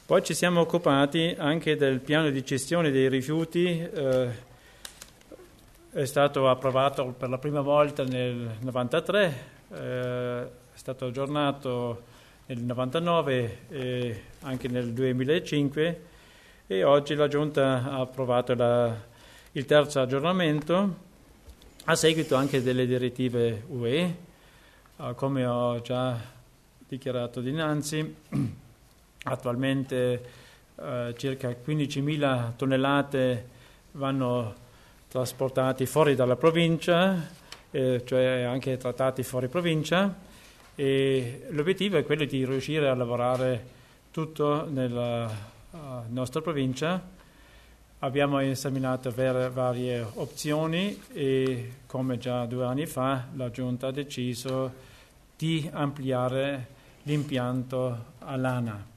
Poi ci siamo occupati anche del piano di gestione dei rifiuti, è stato approvato per la prima volta nel 93, è stato aggiornato nel 99 e anche nel 2005 e oggi la Giunta ha approvato il terzo aggiornamento a seguito anche delle direttive UE, come ho già dichiarato dinanzi. Attualmente circa 15.000 tonnellate vanno trasportati fuori dalla provincia, cioè anche trattati fuori provincia, e l'obiettivo è quello di riuscire a lavorare tutto nella nostra provincia. Abbiamo esaminato varie opzioni e, come già 2 anni fa, la Giunta ha deciso di ampliare l'impianto a Lana.